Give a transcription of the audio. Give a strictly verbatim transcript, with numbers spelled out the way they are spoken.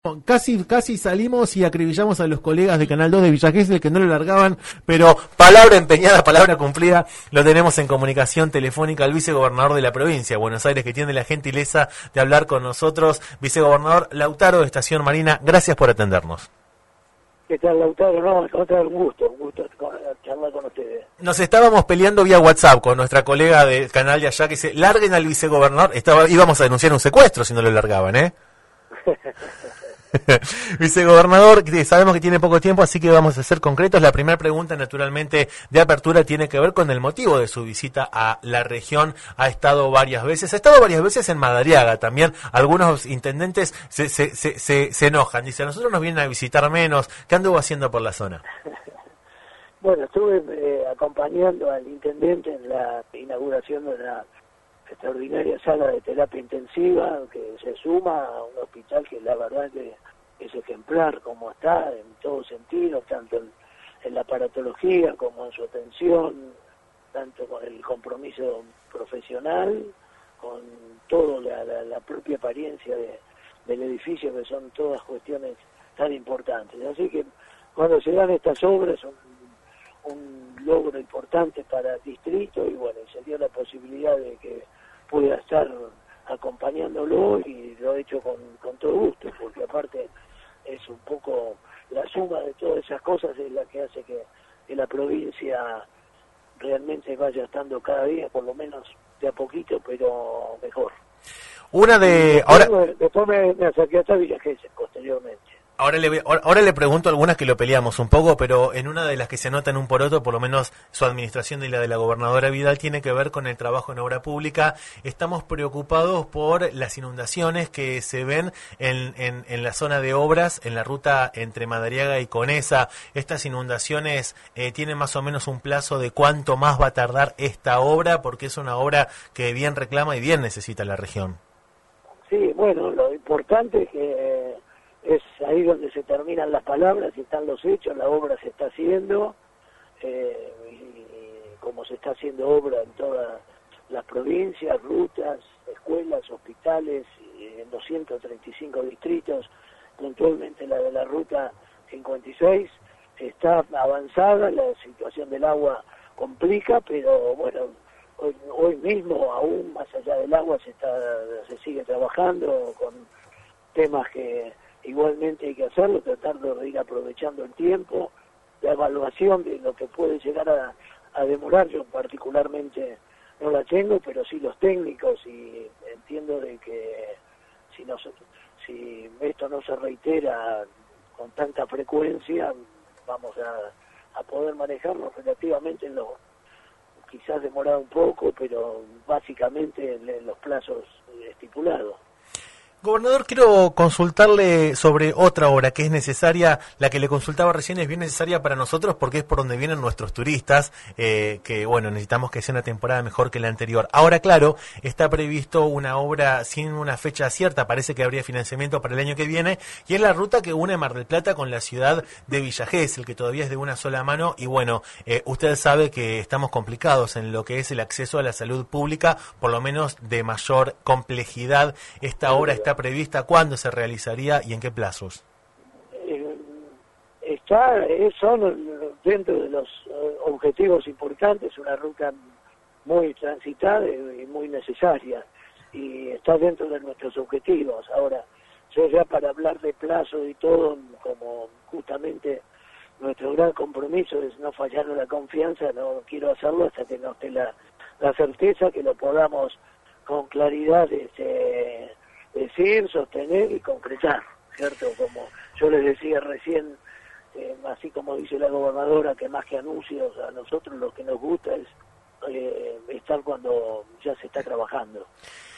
Casi, casi salimos y acribillamos a los colegas de Canal dos de Villa Gesell que no lo largaban, pero palabra empeñada, palabra cumplida, lo tenemos en comunicación telefónica al vicegobernador de la provincia de Buenos Aires, que tiene la gentileza de hablar con nosotros. Vicegobernador Lautaro de Estación Marina, gracias por atendernos. ¿Qué tal, Lautaro? No, otra, un gusto, un gusto charlar con ustedes. Nos estábamos peleando vía WhatsApp con nuestra colega del canal de allá que dice, larguen al vicegobernador. Estaba, íbamos a denunciar un secuestro si no lo largaban, ¿eh? Vicegobernador, sabemos que tiene poco tiempo, así que vamos a ser concretos. La primera pregunta, naturalmente, de apertura tiene que ver con el motivo de su visita a la región. Ha estado varias veces, ha estado varias veces en Madariaga también. Algunos intendentes se, se, se, se, se enojan, dicen, a nosotros nos vienen a visitar menos. ¿Qué anduvo haciendo por la zona? Bueno, estuve eh, acompañando al intendente en la inauguración de la extraordinaria sala de terapia intensiva que se suma a un hospital que la verdad que es ejemplar como está en todos sentidos, tanto en, en la aparatología como en su atención, tanto con el compromiso profesional, con toda la, la, la propia apariencia de, del edificio, que son todas cuestiones tan importantes. Así que cuando se dan estas obras, un, un logro importante para el distrito, y bueno, se dio la posibilidad de que pueda estar acompañándolo, y lo he hecho con, con todo gusto, porque aparte es un poco la suma de todas esas cosas es la que hace que, que la provincia realmente vaya estando cada día, por lo menos de a poquito, pero mejor. Una de... Después, ahora después me, me acerqué hasta Villa Gesell posteriormente. Ahora le, ahora le pregunto algunas que lo peleamos un poco, pero en una de las que se nota en un poroto, por lo menos su administración y la de la gobernadora Vidal, tiene que ver con el trabajo en obra pública. Estamos preocupados por las inundaciones que se ven en, en, en la zona de obras, en la ruta entre Madariaga y Conesa. Estas inundaciones eh, tienen más o menos un plazo de cuánto más va a tardar esta obra, porque es una obra que bien reclama y bien necesita la región. Sí, bueno, lo importante es que es ahí donde se terminan las palabras y están los hechos. La obra se está haciendo, eh, y como se está haciendo obra en todas las provincias, rutas, escuelas, hospitales, en doscientos treinta y cinco distritos, puntualmente la de la ruta cincuenta y seis, está avanzada. La situación del agua complica, pero bueno, hoy, hoy mismo, aún más allá del agua, se, está, se sigue trabajando con temas que igualmente hay que hacerlo, tratar de ir aprovechando el tiempo, la evaluación de lo que puede llegar a, a demorar. Yo particularmente no la tengo, pero sí los técnicos, y entiendo de que si, no, si esto no se reitera con tanta frecuencia, vamos a, a poder manejarlo relativamente en lo, quizás demorar un poco, pero básicamente en, en los plazos estipulados. Gobernador, quiero consultarle sobre otra obra que es necesaria, la que le consultaba recién es bien necesaria para nosotros porque es por donde vienen nuestros turistas, eh, que bueno, necesitamos que sea una temporada mejor que la anterior. Ahora, claro, está previsto una obra sin una fecha cierta, parece que habría financiamiento para el año que viene, y es la ruta que une Mar del Plata con la ciudad de Villa Gesell, que todavía es de una sola mano, y bueno, eh, usted sabe que estamos complicados en lo que es el acceso a la salud pública, por lo menos de mayor complejidad. Esta obra está prevista, ¿cuándo se realizaría y en qué plazos? Eh, está, eh, son dentro de los eh, objetivos importantes, una ruta muy transitada y muy necesaria, y está dentro de nuestros objetivos. Ahora, yo ya para hablar de plazo y todo, como justamente nuestro gran compromiso es no fallar en la confianza, no quiero hacerlo hasta que no esté la, la certeza que lo podamos con claridad este, decir, sostener y concretar, ¿cierto? Como yo les decía recién, eh, así como dice la gobernadora, que más que anuncios, a nosotros lo que nos gusta es eh, estar cuando ya se está trabajando.